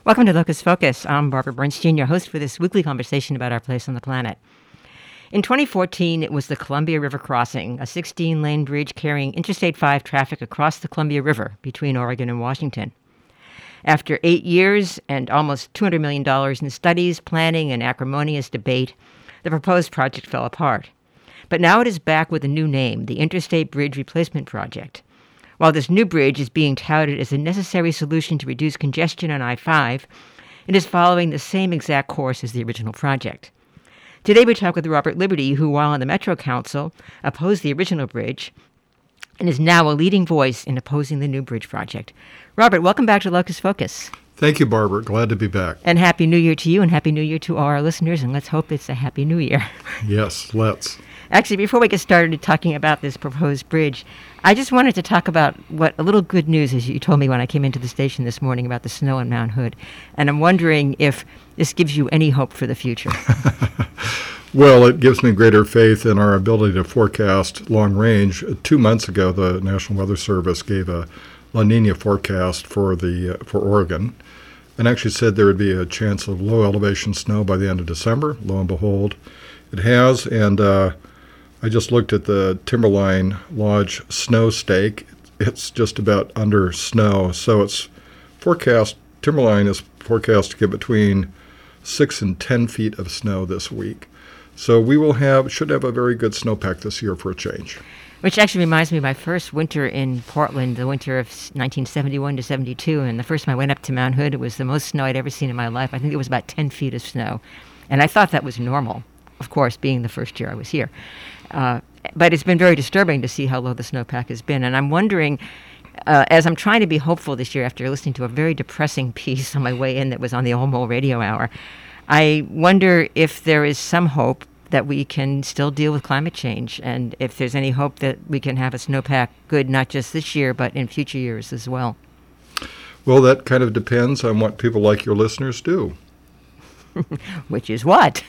Welcome to Locus Focus. I'm Barbara Bernstein, your host for this weekly conversation about our place on the planet. In 2014, it was the Columbia River crossing, a 16-lane bridge carrying Interstate 5 traffic across the Columbia River between Oregon and Washington. After 8 years and almost $200 million in studies, planning, and acrimonious debate, the proposed project fell apart. But now it is back with a new name, the Interstate Bridge Replacement Project. While this new bridge is being touted as a necessary solution to reduce congestion on I-5, it is following the same exact course as the original project. Today we talk with Robert Liberty, who, while on the Metro Council, opposed the original bridge and is now a leading voice in opposing the new bridge project. Robert, welcome back to Locus Focus. Thank you, Barbara. Glad to be back. And Happy New Year to you, and Happy New Year to all our listeners, and let's hope it's a Happy New Year. Yes, let's. Actually, before we get started talking about this proposed bridge, I just wanted to talk about what a little good news is you told me when I came into the station this morning about the snow on Mount Hood. And I'm wondering if this gives you any hope for the future. Well, it gives me greater faith in our ability to forecast long range. 2 months ago, the National Weather Service gave a La Nina forecast for Oregon, and actually said there would be a chance of low elevation snow by the end of December. Lo and behold, it has. And I just looked at the Timberline Lodge snow stake. It's just about under snow. So it's forecast, Timberline is forecast to get between 6 and 10 feet of snow this week. So we should have a very good snowpack this year for a change. Which actually reminds me of my first winter in Portland, the winter of 1971 to 72. And the first time I went up to Mount Hood, it was the most snow I'd ever seen in my life. I think it was about 10 feet of snow. And I thought that was normal, of course, being the first year I was here. But it's been very disturbing to see how low the snowpack has been. And I'm wondering, as I'm trying to be hopeful this year after listening to a very depressing piece on my way in that was on the Olmo Radio Hour, I wonder if there is some hope that we can still deal with climate change, and if there's any hope that we can have a snowpack good not just this year, but in future years as well. Well, that kind of depends on what people like your listeners do. Which is what?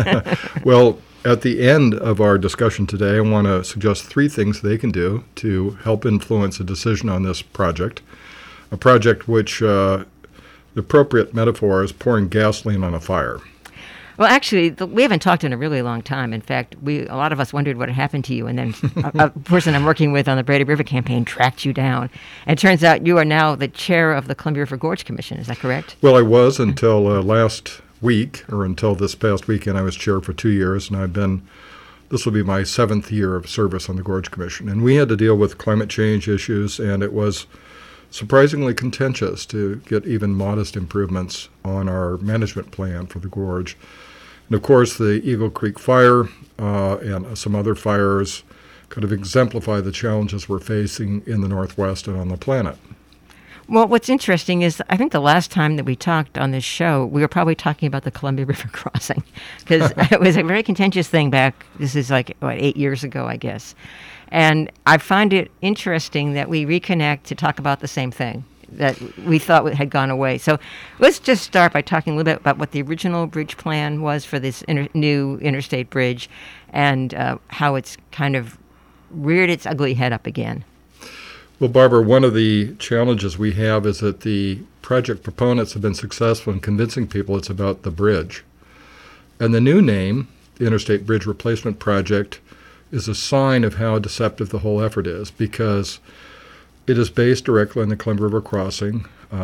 Well, at the end of our discussion today, I want to suggest 3 things they can do to help influence a decision on this project, a project which the appropriate metaphor is pouring gasoline on a fire. Well, actually, we haven't talked in a really long time. In fact, a lot of us wondered what had happened to you, and then a person I'm working with on the Brady River campaign tracked you down. And it turns out you are now the chair of the Columbia River Gorge Commission. Is that correct? Well, I was until last week, or until this past weekend. I was chair for 2 years, and this will be my 7th year of service on the Gorge Commission. And we had to deal with climate change issues, and it was surprisingly contentious to get even modest improvements on our management plan for the gorge. And of course, the Eagle Creek fire and some other fires kind of exemplify the challenges we're facing in the Northwest and on the planet. Well, what's interesting is I think the last time that we talked on this show, we were probably talking about the Columbia River crossing, because it was a very contentious thing back, this is 8 years ago, I guess. And I find it interesting that we reconnect to talk about the same thing that we thought had gone away. So let's just start by talking a little bit about what the original bridge plan was for this new interstate bridge, and how it's kind of reared its ugly head up again. Well, Barbara, one of the challenges we have is that the project proponents have been successful in convincing people it's about the bridge. And the new name, the Interstate Bridge Replacement Project, is a sign of how deceptive the whole effort is, because it is based directly on the Columbia River crossing,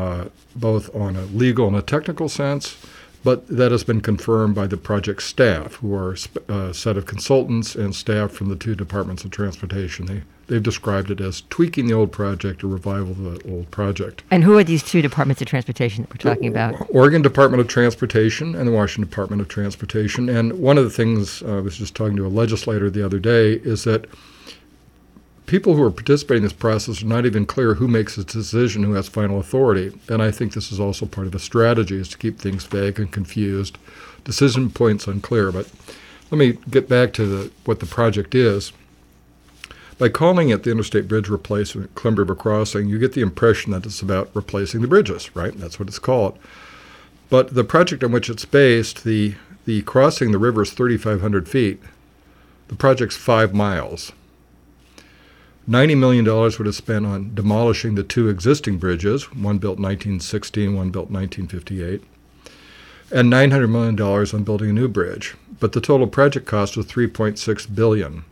both on a legal and a technical sense, but that has been confirmed by the project staff, who are a set of consultants and staff from the 2 departments of transportation. They've described it as tweaking the old project or revival of the old project. And who are these 2 departments of transportation that we're talking about? Oregon Department of Transportation and the Washington Department of Transportation. And one of the things, I was just talking to a legislator the other day, is that people who are participating in this process are not even clear who makes the decision, who has final authority. And I think this is also part of a strategy, is to keep things vague and confused, decision points unclear. But let me get back to what the project is. By calling it the Interstate Bridge Replacement Columbia River Crossing, you get the impression that it's about replacing the bridges, right? That's what it's called. But the project on which it's based, the crossing the river is 3,500 feet. The project's 5 miles. $90 million would have spent on demolishing the two existing bridges, one built in 1960 and one built in 1958, and $900 million on building a new bridge. But the total project cost was $3.6 billion.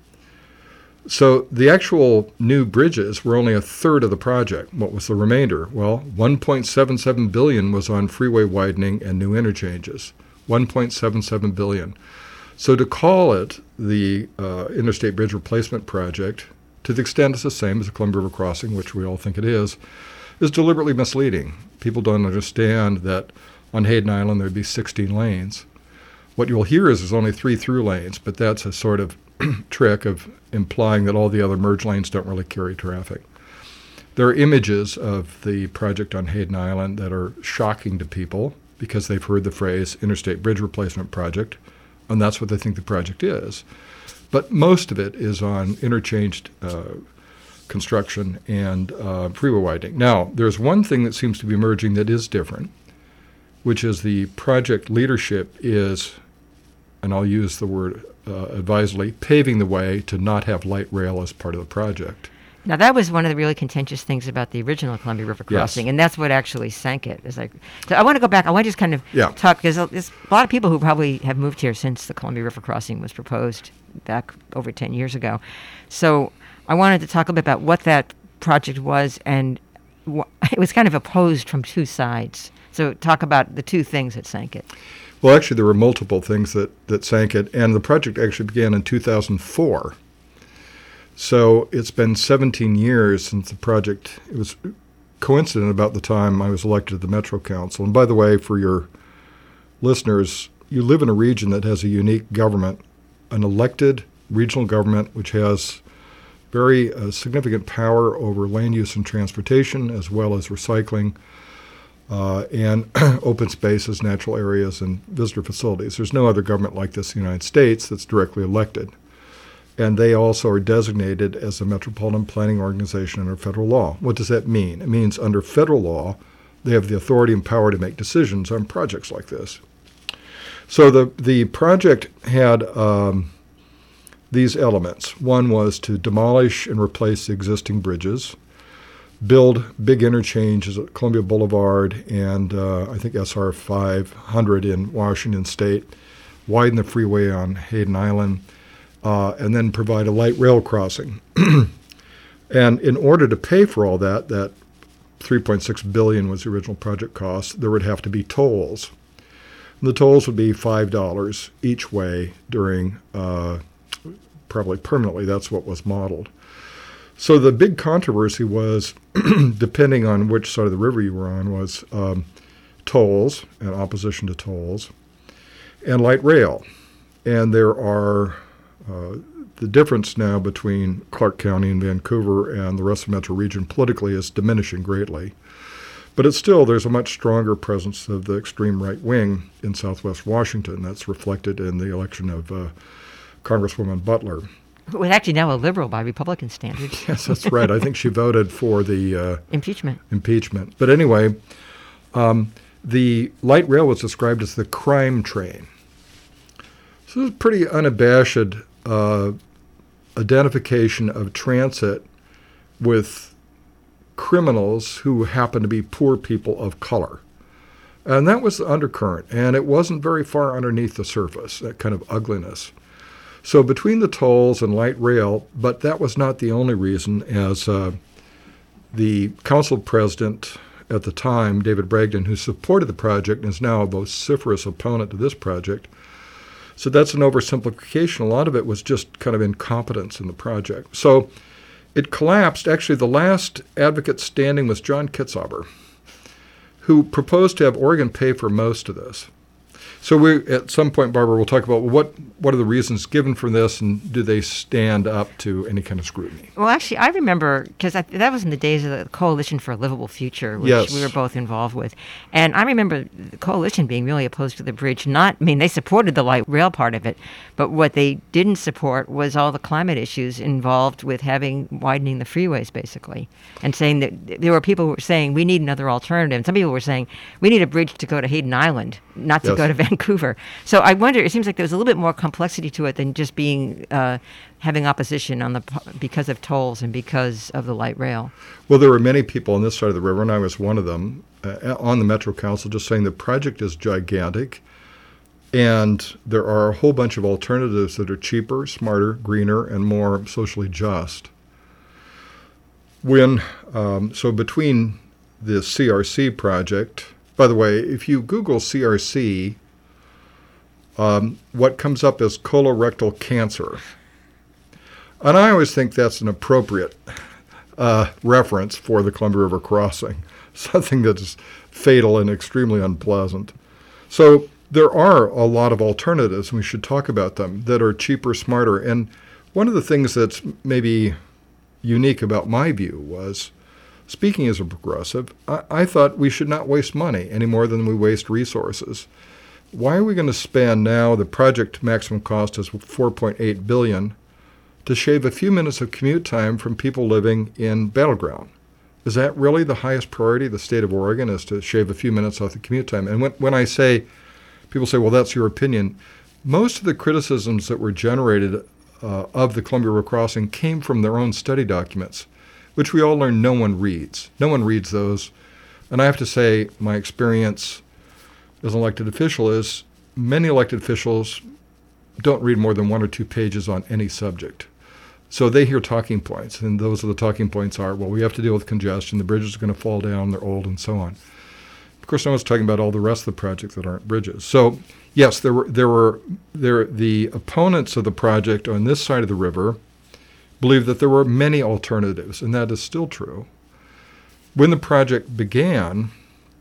So the actual new bridges were only a third of the project. What was the remainder? Well, $1.77 billion was on freeway widening and new interchanges. $1.77 billion. So to call it the Interstate Bridge Replacement Project, to the extent it's the same as the Columbia River Crossing, which we all think it is deliberately misleading. People don't understand that on Hayden Island there'd be 16 lanes. What you'll hear is there's only 3 through lanes, but that's a sort of trick of implying that all the other merge lanes don't really carry traffic. There are images of the project on Hayden Island that are shocking to people because they've heard the phrase Interstate Bridge Replacement Project, and that's what they think the project is. But most of it is on interchanged construction and freeway widening. Now, there's one thing that seems to be emerging that is different, which is the project leadership is, and I'll use the word advisedly, paving the way to not have light rail as part of the project. Now, that was one of the really contentious things about the original Columbia River Crossing, and that's what actually sank it. So I want to go back. I want to just kind of talk, because there's a lot of people who probably have moved here since the Columbia River Crossing was proposed back over 10 years ago. So I wanted to talk a bit about what that project was, and it was kind of opposed from two sides. So talk about the two things that sank it. Well, actually, there were multiple things that sank it, and the project actually began in 2004. So it's been 17 years since the project. It was coincident about the time I was elected to the Metro Council. And by the way, for your listeners, you live in a region that has a unique government, an elected regional government which has very significant power over land use and transportation, as well as recycling and open spaces, natural areas, and visitor facilities. There's no other government like this in the United States that's directly elected. And they also are designated as a metropolitan planning organization under federal law. What does that mean? It means under federal law, they have the authority and power to make decisions on projects like this. So the project had these elements. One was to demolish and replace the existing bridges, build big interchanges at Columbia Boulevard and I think SR 500 in Washington State, widen the freeway on Hayden Island, and then provide a light rail crossing. And in order to pay for all that $3.6 billion was the original project cost, there would have to be tolls. And the tolls would be $5 each way during, probably permanently, that's what was modeled. So the big controversy was, depending on which side of the river you were on, was tolls and opposition to tolls, and light rail. And there are the difference now between Clark County and Vancouver and the rest of the metro region politically is diminishing greatly. But it's still, there's a much stronger presence of the extreme right wing in Southwest Washington. That's reflected in the election of Congresswoman Butler. Who is actually now a liberal by Republican standards. Yes, that's right. I think she voted for the impeachment. But anyway, the light rail was described as the crime train. So it's pretty unabashed identification of transit with criminals who happen to be poor people of color. And that was the undercurrent, and it wasn't very far underneath the surface, that kind of ugliness. So between the tolls and light rail, but that was not the only reason, as the council president at the time, David Bragdon, who supported the project and is now a vociferous opponent to this project. So that's an oversimplification. A lot of it was just kind of incompetence in the project. So it collapsed. Actually, the last advocate standing was John Kitzhaber, who proposed to have Oregon pay for most of this. So we, at some point, Barbara, we'll talk about what are the reasons given for this, and do they stand up to any kind of scrutiny? Well, actually, I remember, because that was in the days of the Coalition for a Livable Future, which we were both involved with. And I remember the coalition being really opposed to the bridge. They supported the light rail part of it, but what they didn't support was all the climate issues involved with widening the freeways, basically, and saying that there were people who were saying we need another alternative. And some people were saying we need a bridge to go to Hayden Island, not to go to Vancouver. Vancouver. So I wonder, it seems like there was a little bit more complexity to it than just being having opposition because of tolls and because of the light rail. Well, there were many people on this side of the river, and I was one of them, on the Metro Council, just saying the project is gigantic, and there are a whole bunch of alternatives that are cheaper, smarter, greener, and more socially just. So between the CRC project, by the way, if you Google CRC, what comes up is colorectal cancer. And I always think that's an appropriate reference for the Columbia River crossing, something that is fatal and extremely unpleasant. So there are a lot of alternatives, and we should talk about them, that are cheaper, smarter. And one of the things that's maybe unique about my view was, speaking as a progressive, I thought we should not waste money any more than we waste resources. Why are we going to spend now, the project maximum cost is $4.8 billion, to shave a few minutes of commute time from people living in Battleground? Is that really the highest priority of the state of Oregon, is to shave a few minutes off the commute time? And when I say, people say, well, that's your opinion, most of the criticisms that were generated of the Columbia River crossing came from their own study documents, which we all learn no one reads. No one reads those. And I have to say, my experience as an elected official is many elected officials don't read more than 1 or 2 pages on any subject. So they hear talking points, and those are the talking points are, well, we have to deal with congestion, the bridges are going to fall down, they're old, and so on. Of course, no one's talking about all the rest of the projects that aren't bridges. So yes, the opponents of the project on this side of the river believed that there were many alternatives, and that is still true. When the project began,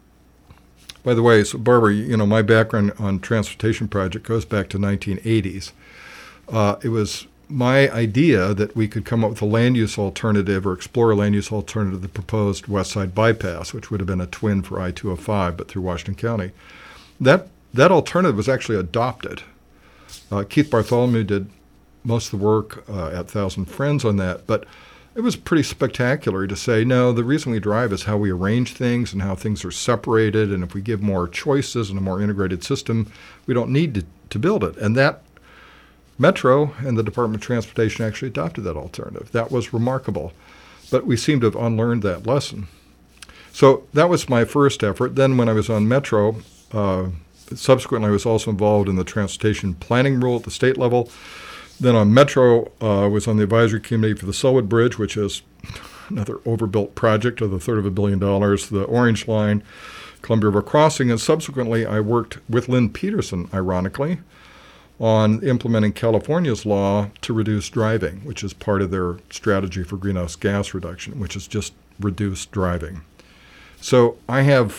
by the way, so Barbara, my background on transportation project goes back to 1980s. It was my idea that we could come up with a land use alternative or explore a land use alternative to the proposed West Side Bypass, which would have been a twin for I-205, but through Washington County. That alternative was actually adopted. Keith Bartholomew did most of the work at Thousand Friends on that, but it was pretty spectacular to say, no, the reason we drive is how we arrange things and how things are separated, and if we give more choices and a more integrated system, we don't need to build it. And that Metro and the Department of Transportation actually adopted that alternative. That was remarkable. But we seem to have unlearned that lesson. So that was my first effort. Then when I was on Metro, subsequently I was also involved in the transportation planning rule at the state level. Then on Metro, I was on the advisory committee for the Selwood Bridge, which is another overbuilt project of $250 million, the Orange Line, Columbia River Crossing, and subsequently I worked with Lynn Peterson, ironically, on implementing California's law to reduce driving, which is part of their strategy for greenhouse gas reduction, which is just reduce driving. So I have,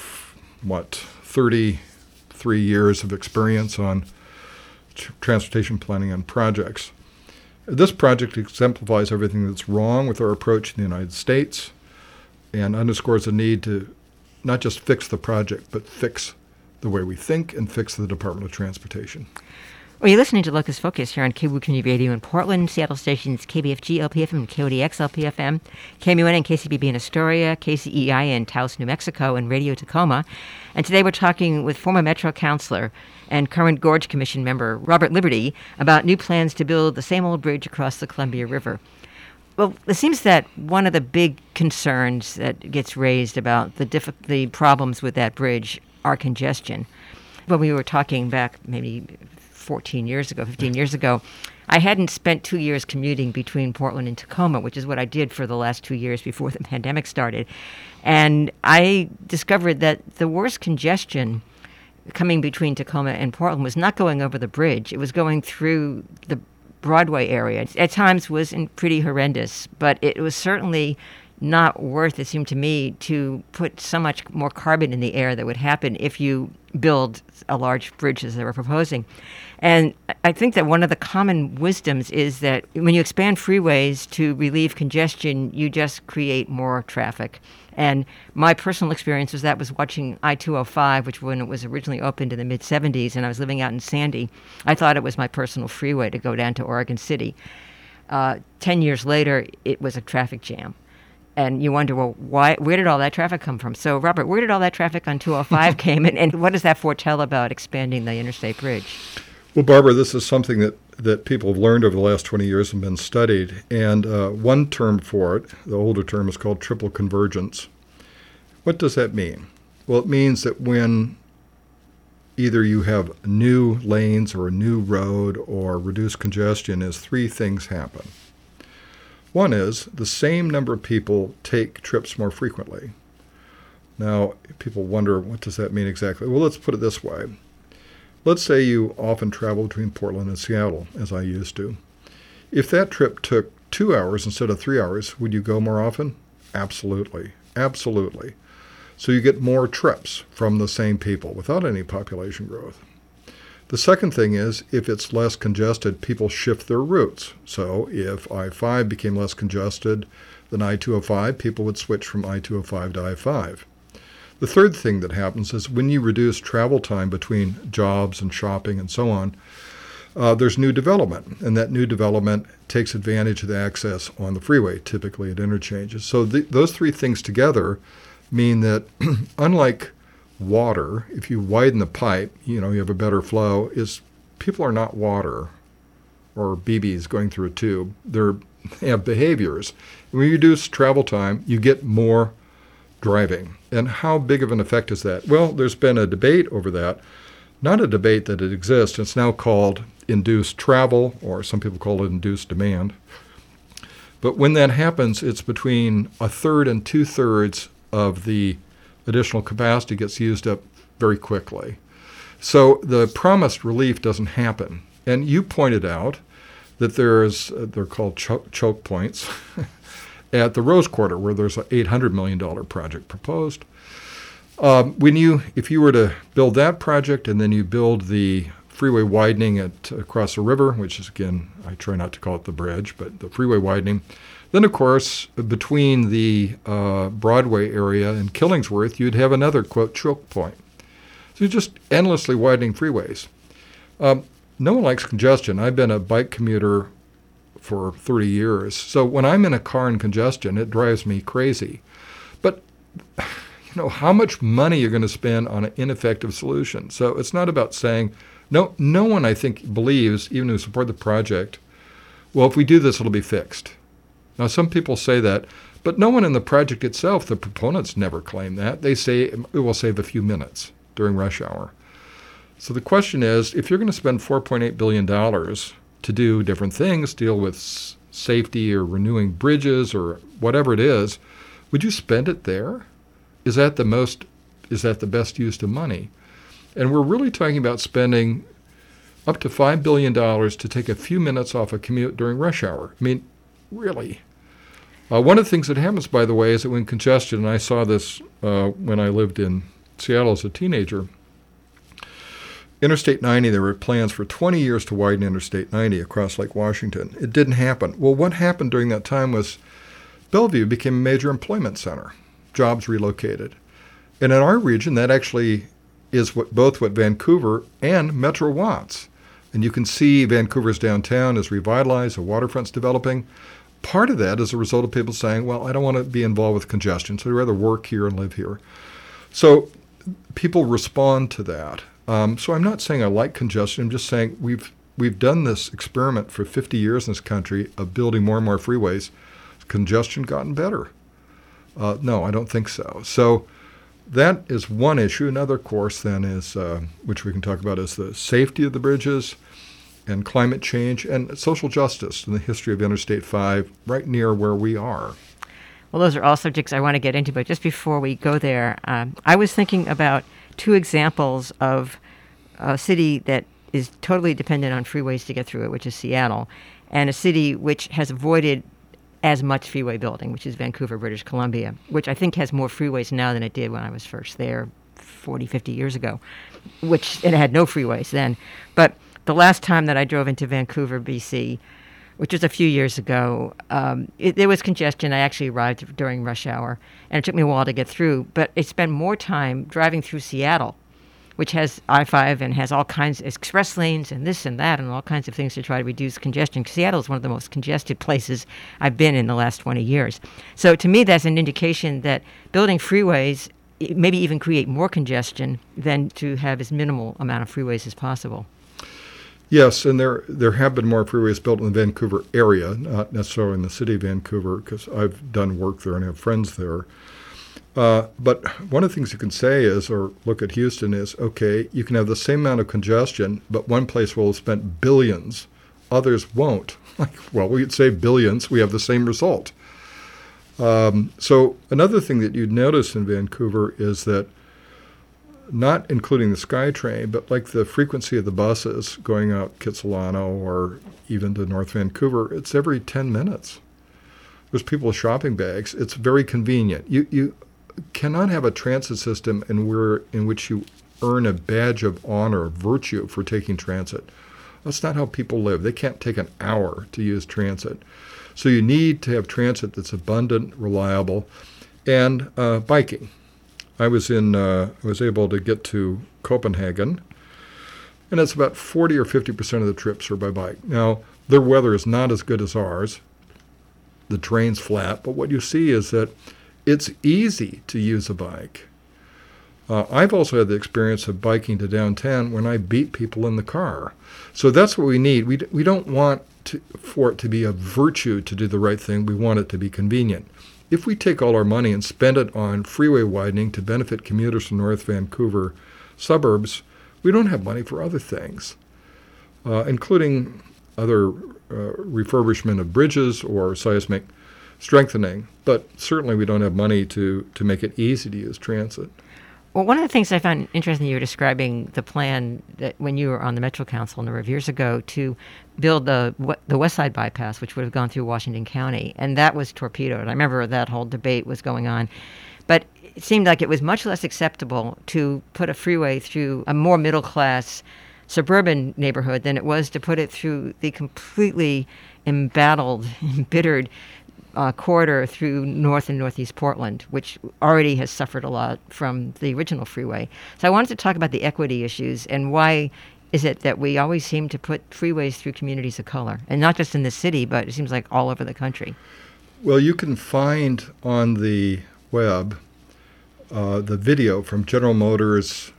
33 years of experience on transportation planning and projects. This project exemplifies everything that's wrong with our approach in the United States and underscores the need to not just fix the project, but fix the way we think and fix the Department of Transportation. Well, you're listening to Locus Focus here on KBOO Community Radio in Portland, Seattle stations KBFG LPFM and KODX LPFM, KMUN and KCBB in Astoria, KCEI in Taos, New Mexico, and Radio Tacoma. And today we're talking with former Metro councilor and current Gorge Commission member Robert Liberty about new plans to build the same old bridge across the Columbia River. Well, it seems that one of the big concerns that gets raised about the problems with that bridge are congestion. When we were talking back maybe 15 years ago, I hadn't spent 2 years commuting between Portland and Tacoma, which is what I did for the last 2 years before the pandemic started. And I discovered that the worst congestion coming between Tacoma and Portland was not going over the bridge. It was going through the Broadway area. At times was pretty horrendous, but it was certainly not worth, it seemed to me, to put so much more carbon in the air that would happen if you build a large bridge as they were proposing. And I think that one of the common wisdoms is that when you expand freeways to relieve congestion, you just create more traffic. And my personal experience was watching I-205, which when it was originally opened in the mid-'70s, and I was living out in Sandy, I thought it was my personal freeway to go down to Oregon City. 10 years later, it was a traffic jam. And you wonder, well, where did all that traffic come from? So, Robert, where did all that traffic on 205 came, and what does that foretell about expanding the interstate bridge? Well, Barbara, this is something that people have learned over the last 20 years and been studied. And one term for it, the older term, is called triple convergence. What does that mean? Well, it means that when either you have new lanes or a new road or reduced congestion, is three things happen. One is the same number of people take trips more frequently. Now, people wonder, what does that mean exactly? Well, let's put it this way. Let's say you often travel between Portland and Seattle, as I used to. If that trip took 2 hours instead of 3 hours, would you go more often? Absolutely. Absolutely. So you get more trips from the same people without any population growth. The second thing is, if it's less congested, people shift their routes. So if I-5 became less congested than I-205, people would switch from I-205 to I-5. The third thing that happens is when you reduce travel time between jobs and shopping and so on, there's new development, and that new development takes advantage of the access on the freeway, typically at interchanges. So those three things together mean that unlike water, if you widen the pipe, you have a better flow, is people are not water or BBs going through a tube. They have behaviors. When you reduce travel time, you get more driving. And how big of an effect is that? Well, there's been a debate over that. Not a debate that it exists. It's now called induced travel, or some people call it induced demand. But when that happens, it's between a third and 2/3 of the additional capacity gets used up very quickly. So the promised relief doesn't happen. And you pointed out that they're called choke points, at the Rose Quarter, where there's an $800 million project proposed. If you were to build that project and then you build the freeway widening across the river, which is, again, I try not to call it the bridge, but the freeway widening, then, of course, between the Broadway area and Killingsworth, you'd have another, quote, choke point. So you're just endlessly widening freeways. No one likes congestion. I've been a bike commuter for 30 years. So when I'm in a car in congestion, it drives me crazy. But, how much money you're going to spend on an ineffective solution. So it's not about saying, no one, I think, believes, even who support the project, well, if we do this, it'll be fixed. Now, some people say that, but no one in the project itself, the proponents never claim that. They say it will save a few minutes during rush hour. So the question is, if you're going to spend $4.8 billion to do different things, deal with safety or renewing bridges or whatever it is, would you spend it there? Is that the best use of money? And we're really talking about spending up to $5 billion to take a few minutes off a commute during rush hour. I mean, really. One of the things that happens, by the way, is that when congestion, and I saw this when I lived in Seattle as a teenager, Interstate 90, there were plans for 20 years to widen Interstate 90 across Lake Washington. It didn't happen. Well, what happened during that time was Bellevue became a major employment center. Jobs relocated. And in our region, that actually is both what Vancouver and Metro wants. And you can see Vancouver's downtown is revitalized, the waterfront's developing. Part of that is a result of people saying, well, I don't want to be involved with congestion, so I'd rather work here and live here. So people respond to that. So I'm not saying I like congestion. I'm just saying we've done this experiment for 50 years in this country of building more and more freeways. Has congestion gotten better? No, I don't think so. So that is one issue. Another, of course, then is, which we can talk about, is the safety of the bridges and climate change and social justice in the history of Interstate 5 right near where we are. Well, those are all subjects I want to get into, but just before we go there, I was thinking about two examples of a city that is totally dependent on freeways to get through it, which is Seattle, and a city which has avoided as much freeway building, which is Vancouver, British Columbia, which I think has more freeways now than it did when I was first there 40, 50 years ago, which it had no freeways then. But the last time that I drove into Vancouver, BC, which was a few years ago, there was congestion. I actually arrived during rush hour, and it took me a while to get through. But I spent more time driving through Seattle which has I-5 and has all kinds of express lanes and this and that and all kinds of things to try to reduce congestion. Seattle is one of the most congested places I've been in the last 20 years. So to me, that's an indication that building freeways maybe even create more congestion than to have as minimal amount of freeways as possible. Yes, and there have been more freeways built in the Vancouver area, not necessarily in the city of Vancouver, because I've done work there and have friends there. But one of the things you can say is, or look at Houston, is, okay, you can have the same amount of congestion, but one place will have spent billions, others won't. Well, we'd say billions, we have the same result. So another thing that you'd notice in Vancouver is that, not including the SkyTrain, but like the frequency of the buses going out Kitsilano or even to North Vancouver, it's every 10 minutes. There's people with shopping bags. It's very convenient. You cannot have a transit system in which you earn a badge of honor, virtue for taking transit. That's not how people live. They can't take an hour to use transit. So you need to have transit that's abundant, reliable, and biking. I was able to get to Copenhagen, and it's about 40 or 50% of the trips are by bike. Now, their weather is not as good as ours. The terrain's flat, but what you see is that it's easy to use a bike. I've also had the experience of biking to downtown when I beat people in the car. So that's what we need. We don't want for it to be a virtue to do the right thing. We want it to be convenient. If we take all our money and spend it on freeway widening to benefit commuters from North Vancouver suburbs, we don't have money for other things, including other refurbishment of bridges or seismic strengthening. But certainly we don't have money to make it easy to use transit. Well, one of the things I found interesting, you were describing the plan that when you were on the Metro Council a number of years ago to build the West Side Bypass, which would have gone through Washington County, and that was torpedoed. I remember that whole debate was going on. But it seemed like it was much less acceptable to put a freeway through a more middle-class suburban neighborhood than it was to put it through the completely embittered corridor through North and Northeast Portland, which already has suffered a lot from the original freeway. So I wanted to talk about the equity issues and why is it that we always seem to put freeways through communities of color, and not just in the city, but it seems like all over the country. Well, you can find on the web the video from General Motors'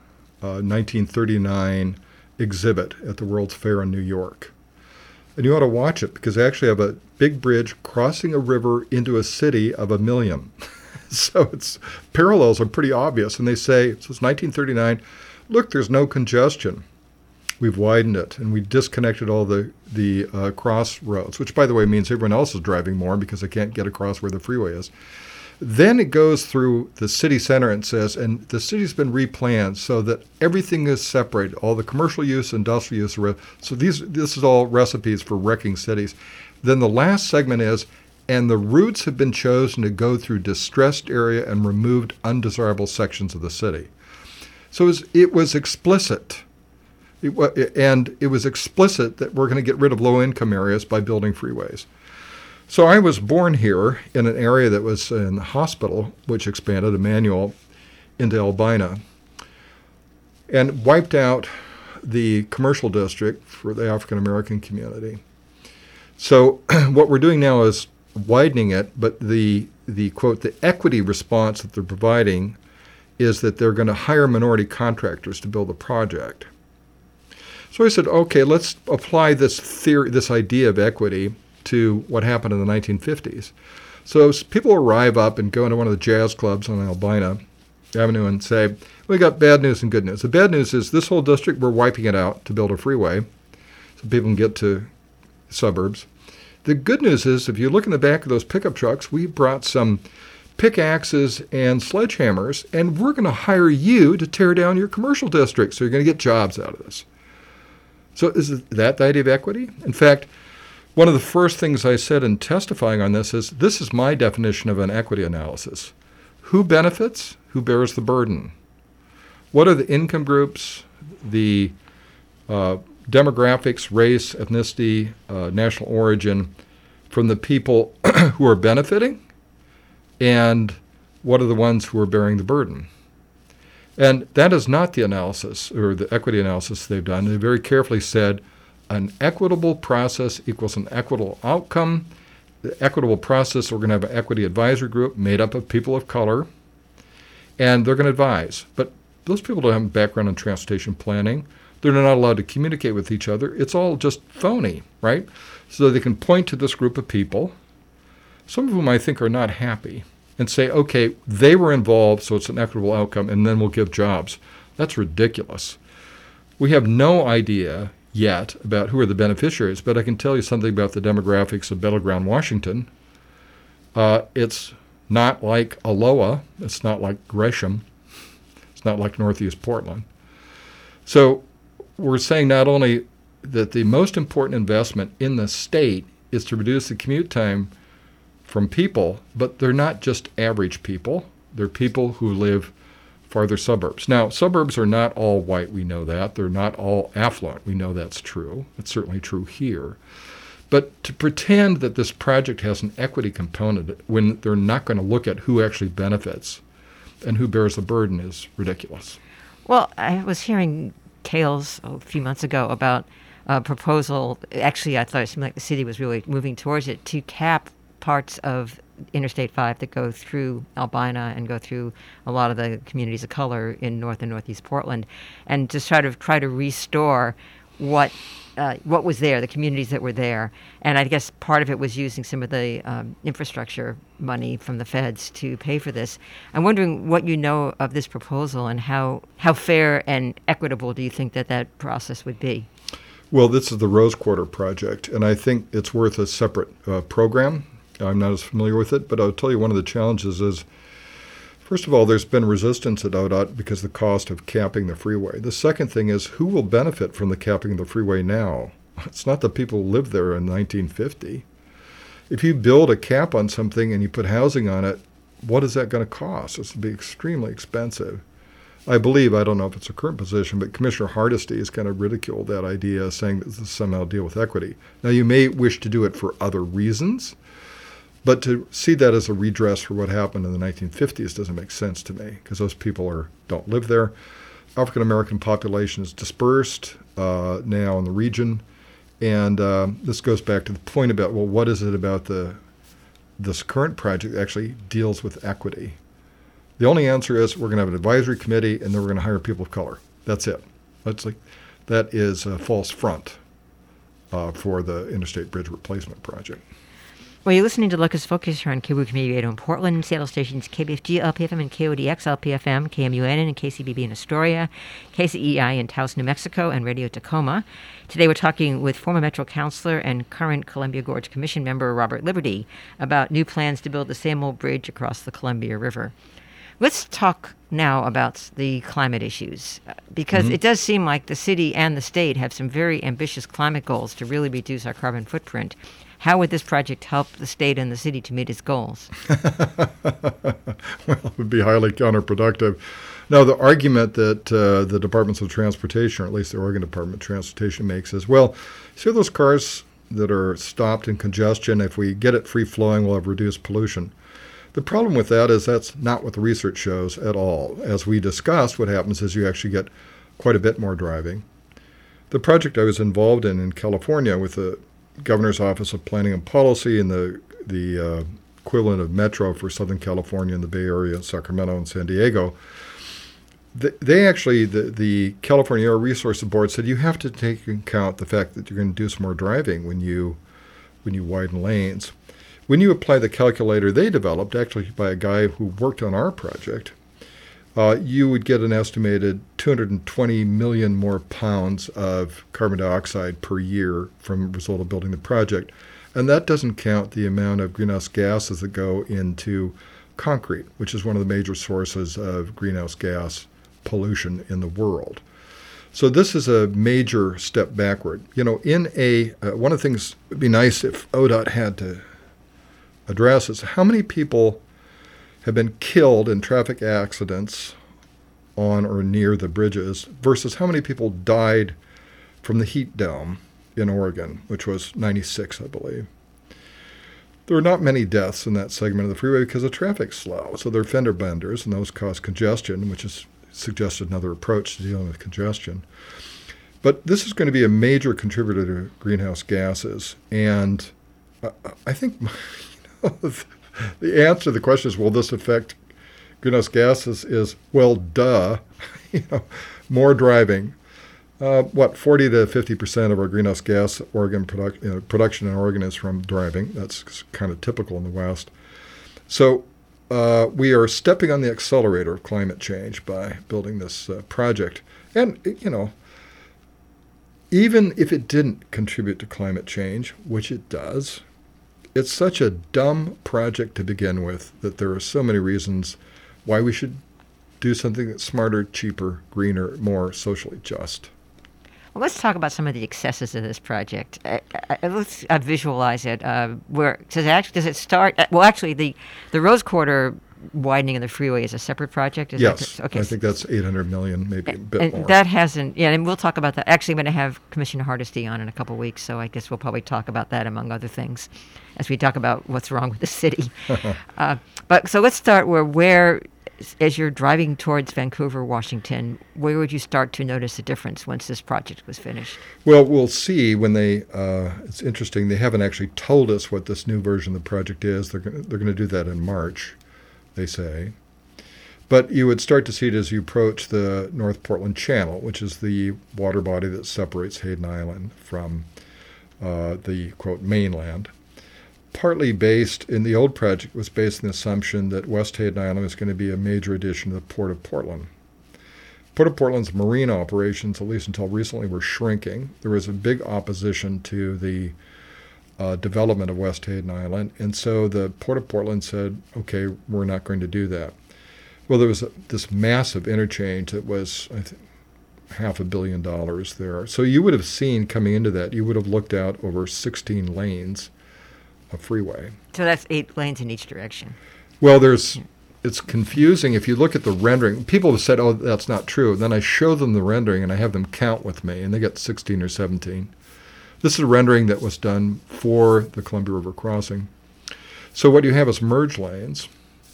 1939 exhibit at the World's Fair in New York. And you ought to watch it because they actually have a big bridge crossing a river into a city of 1 million. So its parallels are pretty obvious. And they say, so it's 1939, look, there's no congestion. We've widened it, and we disconnected all the crossroads, which, by the way, means everyone else is driving more because they can't get across where the freeway is. Then it goes through the city center and says, and the city's been replanned so that everything is separated, all the commercial use, industrial use. So this is all recipes for wrecking cities. Then the last segment is, and the routes have been chosen to go through distressed area and removed undesirable sections of the city. So it was explicit. And it was explicit that we're going to get rid of low-income areas by building freeways. So I was born here in an area that was in the hospital, which expanded, Emmanuel, into Albina, and wiped out the commercial district for the African-American community. So what we're doing now is widening it, but the quote, the equity response that they're providing is that they're going to hire minority contractors to build the project. So I said, okay, let's apply this theory, this idea of equity to what happened in the 1950s. So people arrive up and go into one of the jazz clubs on Albina Avenue and say, we got bad news and good news. The bad news is this whole district, we're wiping it out to build a freeway so people can get to suburbs. The good news is if you look in the back of those pickup trucks, we brought some pickaxes and sledgehammers, and we're going to hire you to tear down your commercial district, so you're going to get jobs out of this. So is that the idea of equity? In fact, one of the first things I said in testifying on this is my definition of an equity analysis. Who benefits? Who bears the burden? What are the income groups, the demographics, race, ethnicity, national origin from the people who are benefiting? And what are the ones who are bearing the burden? And that is not the analysis or the equity analysis they've done. They very carefully said an equitable process equals an equitable outcome. The equitable process, we're going to have an equity advisory group made up of people of color, and they're going to advise. But those people don't have a background in transportation planning. They're not allowed to communicate with each other. It's all just phony, right? So they can point to this group of people, some of whom I think are not happy, and say, okay, they were involved, so it's an equitable outcome, and then we'll give jobs. That's ridiculous. We have no idea yet about who are the beneficiaries, but I can tell you something about the demographics of Battleground Washington. It's not like Aloha. It's not like Gresham. It's not like Northeast Portland. So we're saying not only that the most important investment in the state is to reduce the commute time from people, but they're not just average people. They're people who live farther suburbs. Now, suburbs are not all white, we know that. They're not all affluent, we know that's true. It's certainly true here. But to pretend that this project has an equity component when they're not going to look at who actually benefits and who bears the burden is ridiculous. Well, I was hearing tales a few months ago about a proposal. Actually, I thought it seemed like the city was really moving towards it to cap parts of Interstate 5 that go through Albina and go through a lot of the communities of color in North and Northeast Portland, and just try to restore what was there, the communities that were there. And I guess part of it was using some of the infrastructure money from the feds to pay for this. I'm wondering what you know of this proposal and how fair and equitable do you think that process would be? Well, this is the Rose Quarter project, and I think it's worth a separate program. I'm not as familiar with it, but I'll tell you one of the challenges is, first of all, there's been resistance at ODOT because of the cost of capping the freeway. The second thing is, who will benefit from the capping of the freeway now? It's not the people who lived there in 1950. If you build a cap on something and you put housing on it, what is that going to cost? It's going to be extremely expensive. I believe, I don't know if it's a current position, but Commissioner Hardesty has kind of ridiculed that idea, saying that this is somehow deal with equity. Now, you may wish to do it for other reasons, but to see that as a redress for what happened in the 1950s doesn't make sense to me, because those people don't live there. African-American population is dispersed now in the region, and this goes back to the point about, well, what is it about this current project that actually deals with equity? The only answer is we're going to have an advisory committee, and then we're going to hire people of color. That's it. That is a false front for the Interstate Bridge Replacement Project. Well, you're listening to Locus Focus here on KBOO Community Radio in Portland, Seattle stations KBFG LPFM and KODX LPFM, KMUN and KCBB in Astoria, KCEI in Taos, New Mexico, and Radio Tacoma. Today we're talking with former Metro Councilor and current Columbia Gorge Commission member Robert Liberty about new plans to build the Samuel Bridge across the Columbia River. Let's talk now about the climate issues, because it does seem like the city and the state have some very ambitious climate goals to really reduce our carbon footprint. How would this project help the state and the city to meet its goals? Well, it would be highly counterproductive. Now, the argument that the Departments of Transportation, or at least the Oregon Department of Transportation, makes is, well, see those cars that are stopped in congestion? If we get it free-flowing, we'll have reduced pollution. The problem with that is that's not what the research shows at all. As we discussed, what happens is you actually get quite a bit more driving. The project I was involved in California with the Governor's Office of Planning and Policy and the equivalent of Metro for Southern California and the Bay Area, Sacramento and San Diego, they actually, the California Air Resources Board said you have to take into account the fact that you're going to do some more driving when you widen lanes. When you apply the calculator they developed, actually by a guy who worked on our project, you would get an estimated 220 million more pounds of carbon dioxide per year from a result of building the project. And that doesn't count the amount of greenhouse gases that go into concrete, which is one of the major sources of greenhouse gas pollution in the world. So this is a major step backward. You know, in one of the things would be nice if ODOT had to address is how many people have been killed in traffic accidents on or near the bridges versus how many people died from the heat dome in Oregon, which was 96, I believe. There are not many deaths in that segment of the freeway because the traffic's slow. So they're fender benders, and those cause congestion, which is suggested another approach to dealing with congestion. But this is going to be a major contributor to greenhouse gases. And I think the answer to the question is, will this affect greenhouse gases is, well, duh. More driving. 40 to 50% of our greenhouse gas production in Oregon is from driving. That's kind of typical in the West. So we are stepping on the accelerator of climate change by building this project. And, even if it didn't contribute to climate change, which it does, it's such a dumb project to begin with that there are so many reasons why we should do something that's smarter, cheaper, greener, more socially just. Well, let's talk about some of the excesses of this project. Let's visualize it. Does it start? The Rose Quarter widening of the freeway is a separate project? Yes. Okay. I think that's $800 million, maybe a bit more. That hasn't, and we'll talk about that. Actually, I'm going to have Commissioner Hardesty on in a couple of weeks, so I guess we'll probably talk about that, among other things, as we talk about what's wrong with the city. So let's start where, as you're driving towards Vancouver, Washington, where would you start to notice a difference once this project was finished? Well, we'll see when it's interesting, they haven't actually told us what this new version of the project is. They're going to do that in March, they say. But you would start to see it as you approach the North Portland Channel, which is the water body that separates Hayden Island from the, quote, mainland. Partly based in the old project was based on the assumption that West Hayden Island was going to be a major addition to the Port of Portland. Port of Portland's marine operations, at least until recently, were shrinking. There was a big opposition to the development of West Hayden Island, and so the Port of Portland said, okay, we're not going to do that. Well, there was this massive interchange that was, I think, $500 million there. So you would have seen coming into that, you would have looked out over 16 lanes of freeway. So that's 8 lanes in each direction. Well, it's confusing. If you look at the rendering, people have said, oh, that's not true. Then I show them the rendering, and I have them count with me, and they get 16 or 17. This is a rendering that was done for the Columbia River crossing. So what you have is merge lanes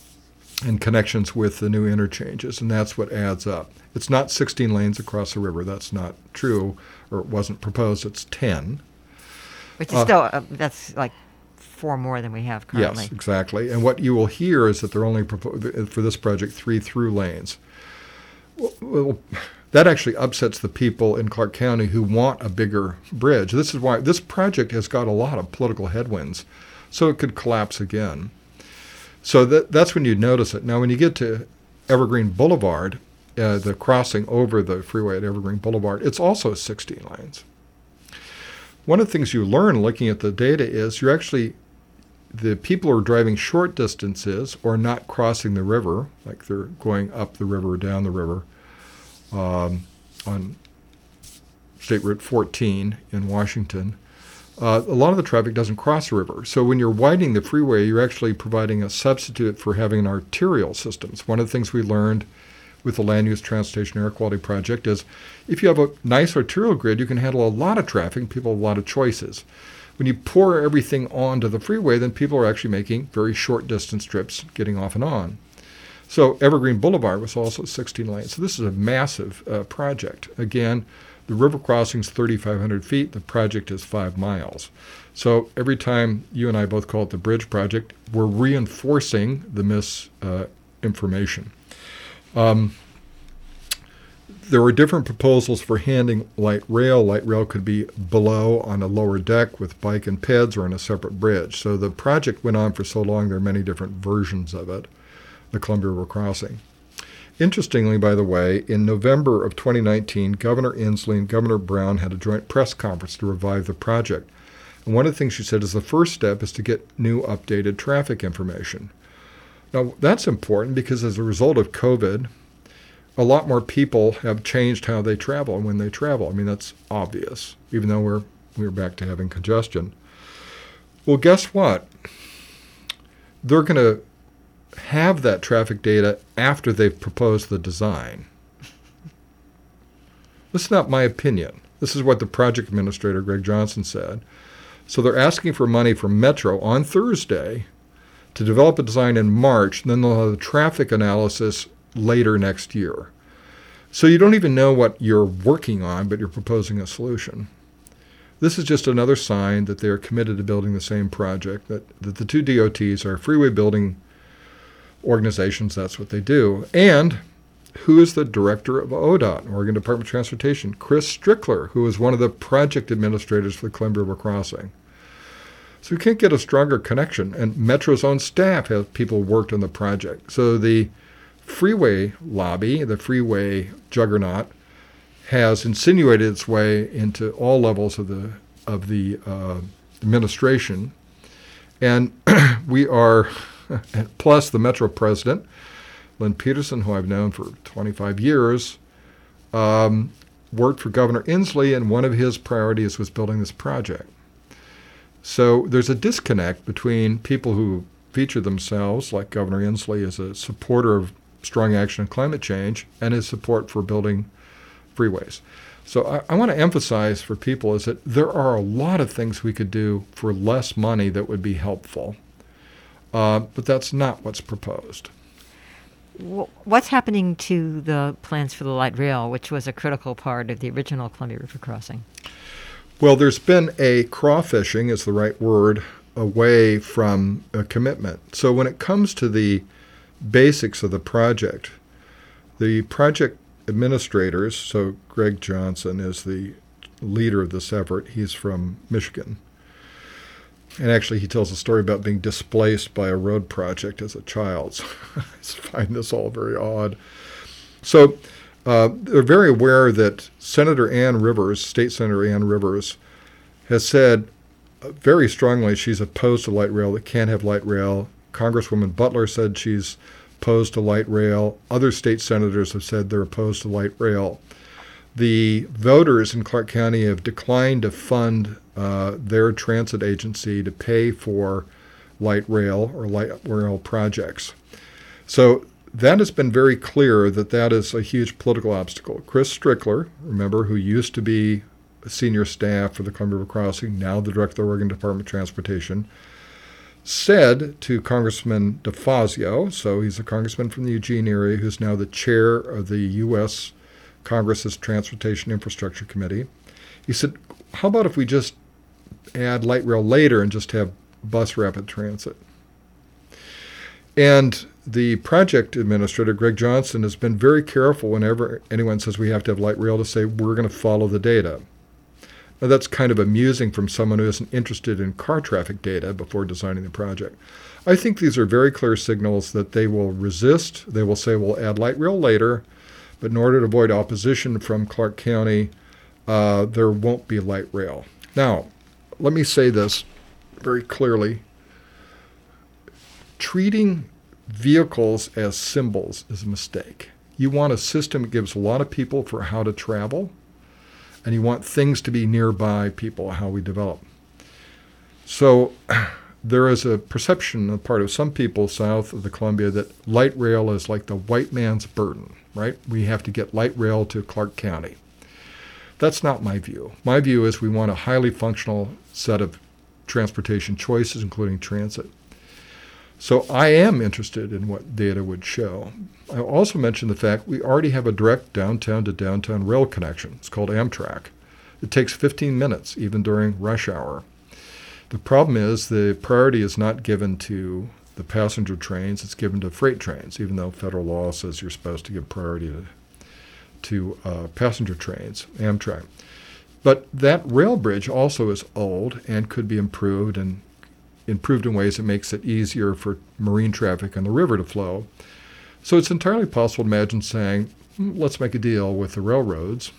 and connections with the new interchanges, and that's what adds up. It's not 16 lanes across the river. That's not true, or it wasn't proposed. It's 10. Which is still, that's like 4 more than we have currently. Yes, exactly. And what you will hear is that they're only for this project 3 through lanes. Well, that actually upsets the people in Clark County who want a bigger bridge. This is why this project has got a lot of political headwinds, so it could collapse again. So that's when you notice it. Now, when you get to Evergreen Boulevard, the crossing over the freeway at Evergreen Boulevard, it's also 16 lanes. One of the things you learn looking at the data is the people are driving short distances or not crossing the river, like they're going up the river or down the river on State Route 14 in Washington. A lot of the traffic doesn't cross the river. So when you're widening the freeway, you're actually providing a substitute for having an arterial system. It's one of the things we learned with the Land Use Transportation Air Quality Project is if you have a nice arterial grid, you can handle a lot of traffic and people have a lot of choices. When you pour everything onto the freeway, then people are actually making very short distance trips, getting off and on. So Evergreen Boulevard was also 16 lanes. So this is a massive project. Again, the river crossing is 3,500 feet. The project is 5 miles. So every time you and I both call it the bridge project, we're reinforcing the misinformation. There were different proposals for handling light rail. Light rail could be below on a lower deck with bike and peds or on a separate bridge. So the project went on for so long, there are many different versions of it, the Columbia River crossing. Interestingly, by the way, in November of 2019, Governor Inslee and Governor Brown had a joint press conference to revive the project. And one of the things she said is the first step is to get new updated traffic information. Now, that's important because as a result of COVID, a lot more people have changed how they travel and when they travel. I mean, that's obvious, even though we're back to having congestion. Well, guess what? They're going to have that traffic data after they've proposed the design. This is not my opinion. This is what the project administrator, Greg Johnson, said. So they're asking for money from Metro on Thursday to develop a design in March, and then they'll have the traffic analysis later next year. So you don't even know what you're working on, but you're proposing a solution. This is just another sign that they're committed to building the same project, that the two DOTs are freeway building organizations. That's what they do. And who is the director of ODOT, Oregon Department of Transportation? Chris Strickler, who is one of the project administrators for the Columbia River Crossing. So you can't get a stronger connection. And Metro's own staff has people worked on the project. So the freeway lobby, the freeway juggernaut, has insinuated its way into all levels of the administration. And we are, plus the Metro president, Lynn Peterson, who I've known for 25 years, worked for Governor Inslee, and one of his priorities was building this project. So there's a disconnect between people who feature themselves, like Governor Inslee, as a supporter of strong action on climate change, and his support for building freeways. So I want to emphasize for people is that there are a lot of things we could do for less money that would be helpful, but that's not what's proposed. What's happening to the plans for the light rail, which was a critical part of the original Columbia River crossing? Well, there's been a crawfishing, is the right word, away from a commitment. So when it comes to the basics of the project administrators, so Greg Johnson is the leader of this effort. He's from Michigan. And actually, he tells a story about being displaced by a road project as a child. So I find this all very odd. So they're very aware that Senator Ann Rivers, State Senator Ann Rivers, has said very strongly she's opposed to light rail, that can't have light rail. Congresswoman Butler said she's opposed to light rail. Other state senators have said they're opposed to light rail. The voters in Clark County have declined to fund their transit agency to pay for light rail or light rail projects. So that has been very clear that is a huge political obstacle. Chris Strickler, remember, who used to be a senior staff for the Columbia River Crossing, now the director of the Oregon Department of Transportation, said to Congressman DeFazio, so he's a congressman from the Eugene area who's now the chair of the U.S. Congress's Transportation Infrastructure Committee, he said, how about if we just add light rail later and just have bus rapid transit? And the project administrator, Greg Johnson, has been very careful whenever anyone says we have to have light rail to say we're going to follow the data. Now, that's kind of amusing from someone who isn't interested in car traffic data before designing the project. I think these are very clear signals that they will resist. They will say we'll add light rail later, but in order to avoid opposition from Clark County, there won't be light rail. Now, let me say this very clearly. Treating vehicles as symbols is a mistake. You want a system that gives a lot of people for how to travel, and you want things to be nearby people, how we develop. So there is a perception on the part of some people south of the Columbia that light rail is like the white man's burden, right? We have to get light rail to Clark County. That's not my view. My view is we want a highly functional set of transportation choices, including transit. So I am interested in what data would show. I also mentioned the fact we already have a direct downtown-to-downtown rail connection. It's called Amtrak. It takes 15 minutes, even during rush hour. The problem is the priority is not given to the passenger trains. It's given to freight trains, even though federal law says you're supposed to give priority to passenger trains, Amtrak. But that rail bridge also is old and could be improved in ways that makes it easier for marine traffic on the river to flow. So it's entirely possible to imagine saying, let's make a deal with the railroads.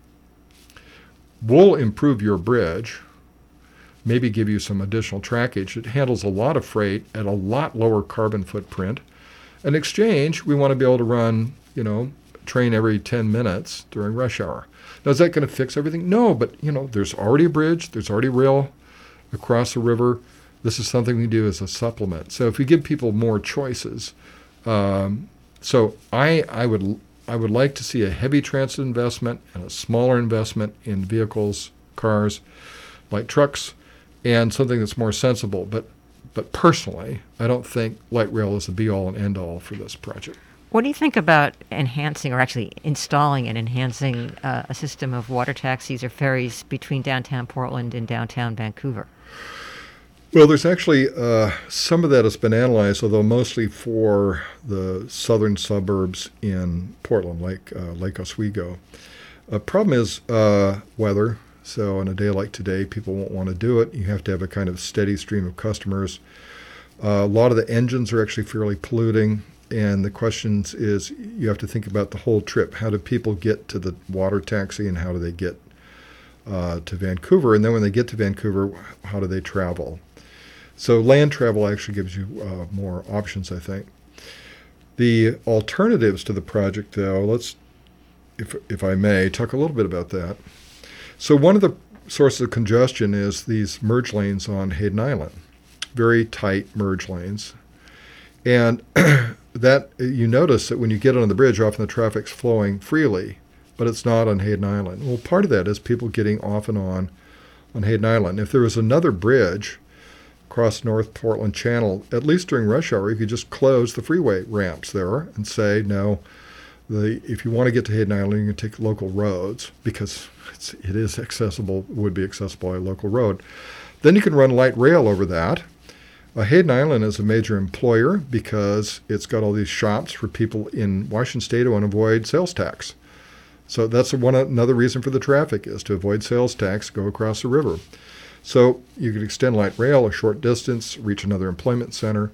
We'll improve your bridge, maybe give you some additional trackage. It handles a lot of freight at a lot lower carbon footprint. In exchange, we want to be able to run, train every 10 minutes during rush hour. Now, is that going to fix everything? No, but, there's already a bridge, there's already rail across the river. This is something we do as a supplement. So if we give people more choices, so I would like to see a heavy transit investment and a smaller investment in vehicles, cars, like trucks, and something that's more sensible. But personally, I don't think light rail is the be-all and end-all for this project. What do you think about enhancing or actually installing and enhancing a system of water taxis or ferries between downtown Portland and downtown Vancouver? Well, there's actually some of that has been analyzed, although mostly for the southern suburbs in Portland, like Lake Oswego. Problem is weather. So on a day like today, people won't want to do it. You have to have a kind of steady stream of customers. A lot of the engines are actually fairly polluting. And the question is, you have to think about the whole trip. How do people get to the water taxi, and how do they get to Vancouver? And then when they get to Vancouver, how do they travel? So land travel actually gives you more options, I think. The alternatives to the project, though, let's, if I may, talk a little bit about that. So one of the sources of congestion is these merge lanes on Hayden Island, very tight merge lanes. And that you notice that when you get on the bridge, often the traffic's flowing freely, but it's not on Hayden Island. Well, part of that is people getting off and on Hayden Island. If there was another bridge across North Portland Channel, at least during rush hour, you could just close the freeway ramps there and say, no, if you want to get to Hayden Island, you can take local roads because it is accessible, would be accessible by a local road. Then you can run light rail over that. Hayden Island is a major employer because it's got all these shops for people in Washington State who want to avoid sales tax. So that's another reason for the traffic is to avoid sales tax, go across the river. So you could extend light rail a short distance, reach another employment center.